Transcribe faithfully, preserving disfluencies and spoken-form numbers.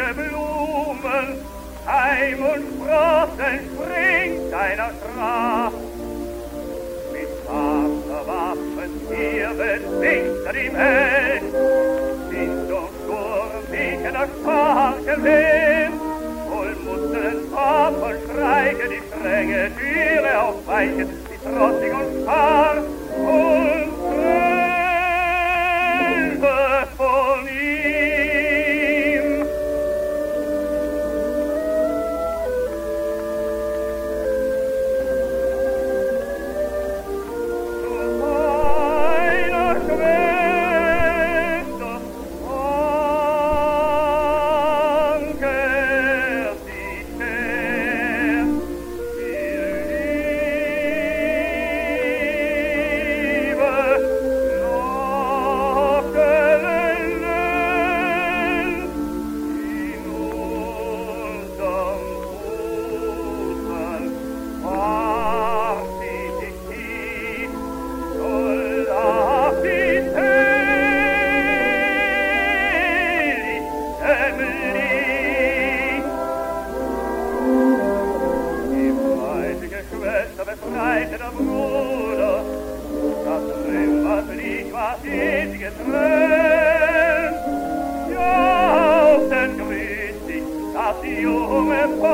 grüne Blumen, Heim und Sprossen springt deiner Tracht. Mit scharfer Waffen hier bezwingt er die Welt, in so sturmwiegender starke Wind, wohl mussten Opfer streichen, die strenge Türe aufweichen, die trotzig und starr und trennte von ihm. Zu seiner Schwester danke er sich sehr, viel Liebe noch gelängt in unserem Busen, war sie sich tief, soll auf die selig Emily. Die fleißige Schwester befreite der Bruder, das Leben, was liegt, was ewig getrennt. Ja, auch denn grüßt dich, dass die junge